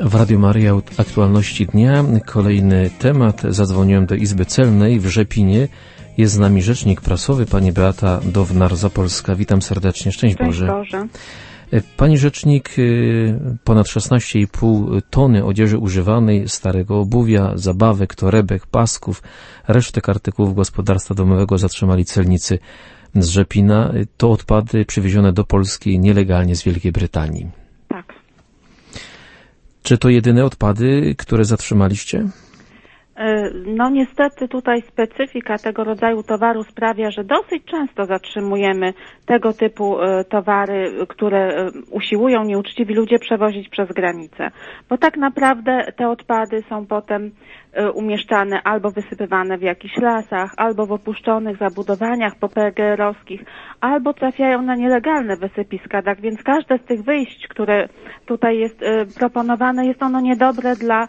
W Radiu Maryja Aktualności Dnia kolejny temat. Zadzwoniłem do Izby Celnej w Rzepinie. Jest z nami rzecznik prasowy, pani Beata Downar-Zapolska. Witam serdecznie. Szczęść Boże. Boże. Pani rzecznik, ponad 16,5 tony odzieży używanej, starego obuwia, zabawek, torebek, pasków, resztek artykułów gospodarstwa domowego zatrzymali celnicy z Rzepina. To odpady przywiezione do Polski nielegalnie z Wielkiej Brytanii. Tak. Czy to jedyne odpady, które zatrzymaliście? No niestety tutaj specyfika tego rodzaju towaru sprawia, że dosyć często zatrzymujemy tego typu towary, które usiłują nieuczciwi ludzie przewozić przez granicę. Bo tak naprawdę te odpady są potem umieszczane albo wysypywane w jakichś lasach, albo w opuszczonych zabudowaniach PGR-owskich, albo trafiają na nielegalne wysypiska. Tak więc każde z tych wyjść, które tutaj jest proponowane, jest ono niedobre dla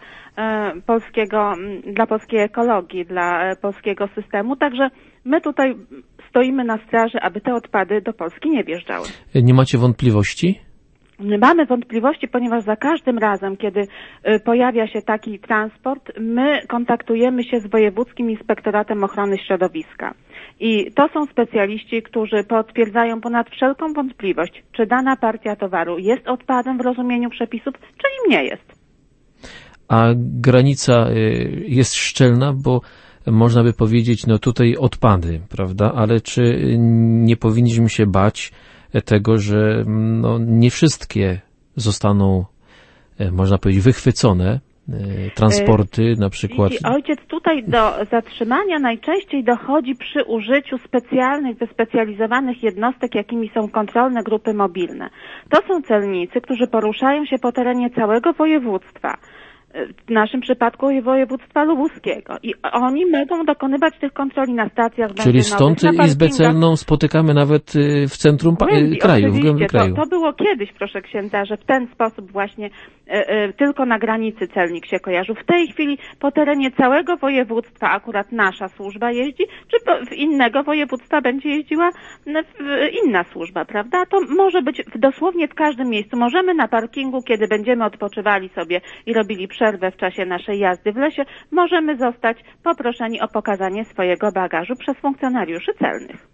polskiej ekologii, dla polskiego systemu. Także my tutaj stoimy na straży, aby te odpady do Polski nie wjeżdżały. Nie macie wątpliwości? My mamy wątpliwości, ponieważ za każdym razem, kiedy pojawia się taki transport, my kontaktujemy się z Wojewódzkim Inspektoratem Ochrony Środowiska. I to są specjaliści, którzy potwierdzają ponad wszelką wątpliwość, czy dana partia towaru jest odpadem w rozumieniu przepisów, czy nim nie jest. A granica jest szczelna, bo można by powiedzieć, no tutaj odpady, prawda? Ale czy nie powinniśmy się bać tego, że no, nie wszystkie zostaną, można powiedzieć, wychwycone, transporty na przykład? Ojciec, tutaj do zatrzymania najczęściej dochodzi przy użyciu specjalnych, wyspecjalizowanych jednostek, jakimi są kontrolne grupy mobilne. To są celnicy, którzy poruszają się po terenie całego województwa. W naszym przypadku województwa lubuskiego. I oni mogą dokonywać tych kontroli na stacjach benzynowych. Czyli stąd Izbę Celną spotykamy nawet w centrum kraju, w głębi kraju. To było kiedyś, proszę księdza, że w ten sposób właśnie tylko na granicy celnik się kojarzył. W tej chwili po terenie całego województwa akurat nasza służba jeździ, czy w innego województwa będzie jeździła inna służba, prawda? To może być dosłownie w każdym miejscu. Możemy na parkingu, kiedy będziemy odpoczywali sobie i robili przerwę w czasie naszej jazdy w lesie, możemy zostać poproszeni o pokazanie swojego bagażu przez funkcjonariuszy celnych.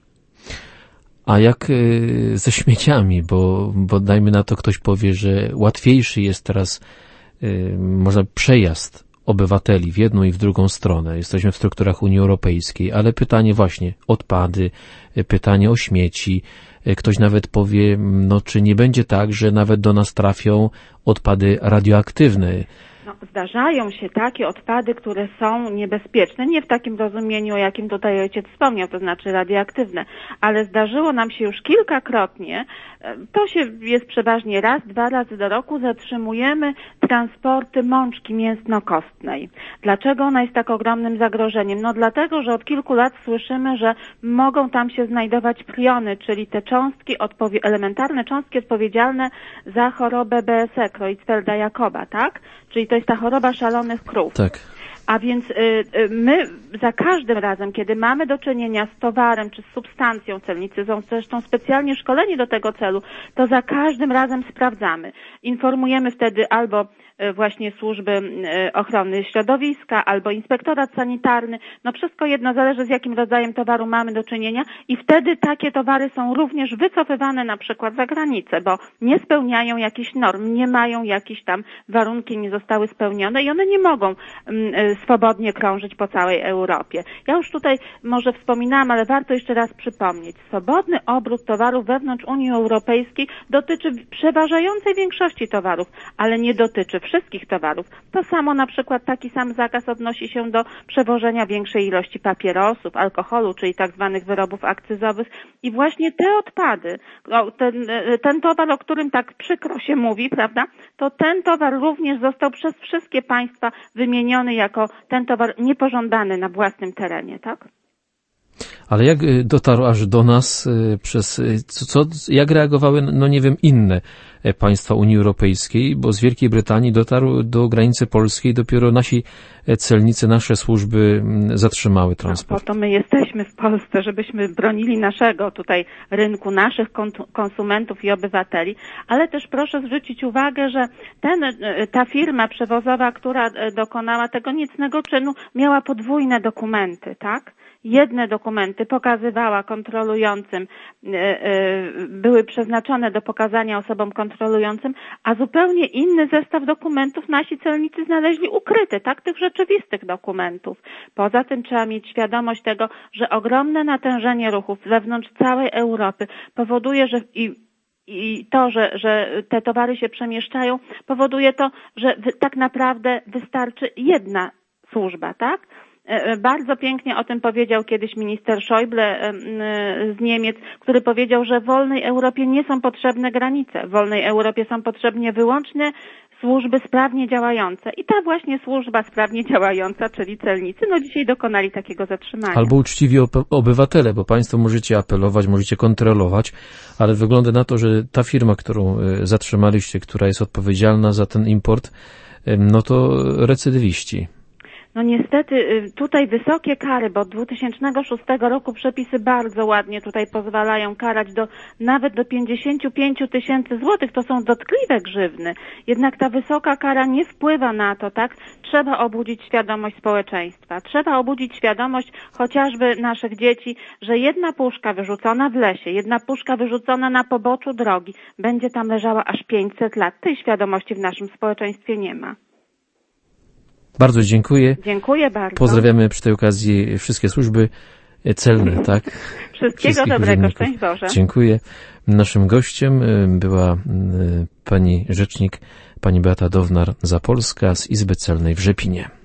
A jak ze śmieciami, bo dajmy na to, ktoś powie, że łatwiejszy jest teraz może przejazd obywateli w jedną i w drugą stronę. Jesteśmy w strukturach Unii Europejskiej, ale pytanie właśnie odpady, pytanie o śmieci. Ktoś nawet powie, no czy nie będzie tak, że nawet do nas trafią odpady radioaktywne. No, zdarzają się takie odpady, które są niebezpieczne, nie w takim rozumieniu, o jakim tutaj ojciec wspomniał, to znaczy radioaktywne, ale zdarzyło nam się już kilkakrotnie, to jest przeważnie raz, 2 razy do roku, zatrzymujemy transporty mączki mięsno-kostnej. Dlaczego ona jest tak ogromnym zagrożeniem? No dlatego, że od kilku lat słyszymy, że mogą tam się znajdować priony, czyli te cząstki, elementarne cząstki odpowiedzialne za chorobę BSE, Creutzfeldta-Jakoba, tak? Czyli to jest ta choroba szalonych krów. Tak. A więc my za każdym razem, kiedy mamy do czynienia z towarem czy z substancją, celnicy są zresztą specjalnie szkoleni do tego celu, to za każdym razem sprawdzamy. Informujemy wtedy albo właśnie służby ochrony środowiska, albo inspektorat sanitarny. No wszystko jedno, zależy z jakim rodzajem towaru mamy do czynienia i wtedy takie towary są również wycofywane na przykład za granicę, bo nie spełniają jakichś norm, nie mają jakichś tam warunki, nie zostały spełnione i one nie mogą swobodnie krążyć po całej Europie. Ja już tutaj może wspominałam, ale warto jeszcze raz przypomnieć. Swobodny obrót towarów wewnątrz Unii Europejskiej dotyczy przeważającej większości towarów, ale nie dotyczy wszystkich towarów. To samo na przykład taki sam zakaz odnosi się do przewożenia większej ilości papierosów, alkoholu, czyli tak zwanych wyrobów akcyzowych i właśnie te odpady, ten towar, o którym tak przykro się mówi, prawda, to ten towar również został przez wszystkie państwa wymieniony jako ten towar niepożądany na własnym terenie, tak? Ale jak dotarł aż do nas jak reagowały, no nie wiem, inne państwa Unii Europejskiej, bo z Wielkiej Brytanii dotarł do granicy polskiej dopiero nasi celnicy, nasze służby zatrzymały transport. Po to my jesteśmy w Polsce, żebyśmy bronili naszego tutaj rynku, naszych konsumentów i obywateli, ale też proszę zwrócić uwagę, że ta firma przewozowa, która dokonała tego niecnego czynu, miała podwójne dokumenty, tak? Jedne dokumenty pokazywała kontrolującym, były przeznaczone do pokazania osobom kontrolującym, a zupełnie inny zestaw dokumentów nasi celnicy znaleźli ukryty, tak, tych rzeczywistych dokumentów. Poza tym trzeba mieć świadomość tego, że ogromne natężenie ruchów wewnątrz całej Europy powoduje, że i to, że te towary się przemieszczają, powoduje to, że tak naprawdę wystarczy jedna służba, tak? Bardzo pięknie o tym powiedział kiedyś minister Schäuble z Niemiec, który powiedział, że w wolnej Europie nie są potrzebne granice. W wolnej Europie są potrzebne wyłącznie służby sprawnie działające. I ta właśnie służba sprawnie działająca, czyli celnicy, dzisiaj dokonali takiego zatrzymania. Albo uczciwi obywatele, bo państwo możecie apelować, możecie kontrolować, ale wygląda na to, że ta firma, którą zatrzymaliście, która jest odpowiedzialna za ten import, to recydywiści. Niestety tutaj wysokie kary, bo od 2006 roku przepisy bardzo ładnie tutaj pozwalają karać nawet do 55 000 złotych. To są dotkliwe grzywny. Jednak ta wysoka kara nie wpływa na to, tak? Trzeba obudzić świadomość społeczeństwa. Trzeba obudzić świadomość chociażby naszych dzieci, że jedna puszka wyrzucona w lesie, jedna puszka wyrzucona na poboczu drogi będzie tam leżała aż 500 lat. Tej świadomości w naszym społeczeństwie nie ma. Bardzo dziękuję. Dziękuję bardzo. Pozdrawiamy przy tej okazji wszystkie służby celne, tak? Wszystkiego dobrego, szczęść Boże. Dziękuję. Naszym gościem była pani rzecznik, pani Beata Downar-Zapolska z Izby Celnej w Rzepinie.